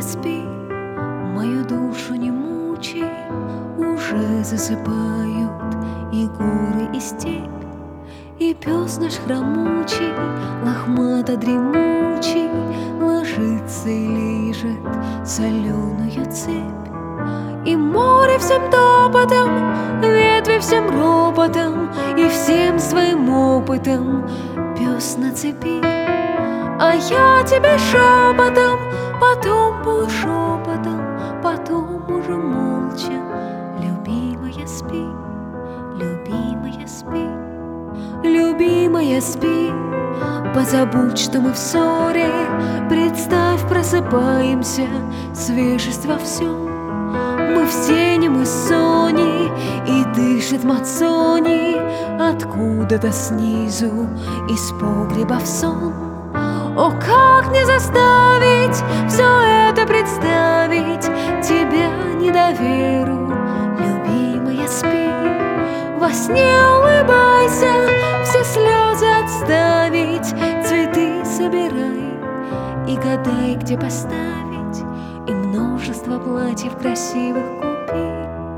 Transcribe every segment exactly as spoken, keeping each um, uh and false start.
моя, спи, мою душу не мучай, уже засыпают и горы, и степь, и пес наш хромучий, лохмато-дремучий, ложится и лижет соленую цепь. И море всем топотом, ветви всем ропотом, и всем своим опытом пес на цепи. А я тебе шепотом, потом полушепотом, потом уже молча: любимая, спи, любимая, спи, любимая, спи. Позабудь, что мы в ссоре, представь, просыпаемся, свежесть во всем. Мы в сене, мы сони, и дышит Мацони откуда-то снизу, из погреба в сон. О, как не заставить все это представить тебя недоверу, любимая, спи. Во сне улыбайся, все слезы отставить, цветы собирай и гадай, где поставить, и множество платьев красивых купи.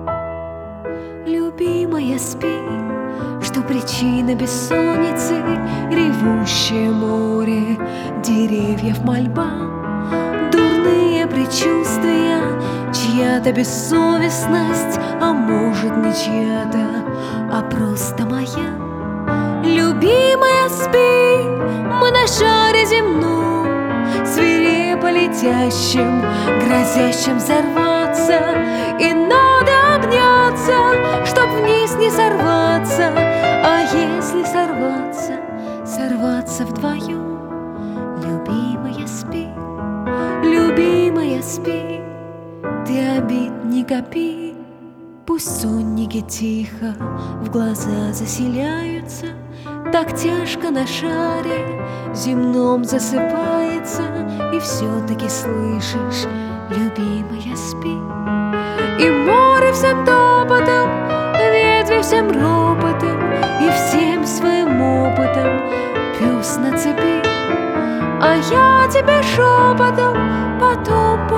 Любимая, спи, что причина бессонницы — ревущее море, деревьев мольба, дурные предчувствия, чья-то бессовестность, а может не чья-то, а просто моя. Любимая, спи, мы на шаре земном, свирепо летящим, грозящим взорваться, и надо обняться, чтоб вниз не сорваться. А если сорваться, сорваться вдвоем. Любимая, спи, любимая, спи, ты обид не копи. Пусть сонники тихо в глаза заселяются, так тяжко на шаре земном засыпается. И все-таки слышишь, любимая, спи. И море всем топотом, ветви всем ропотом, и всем своим опытом пес на цепи. А я тебе шепотом, потом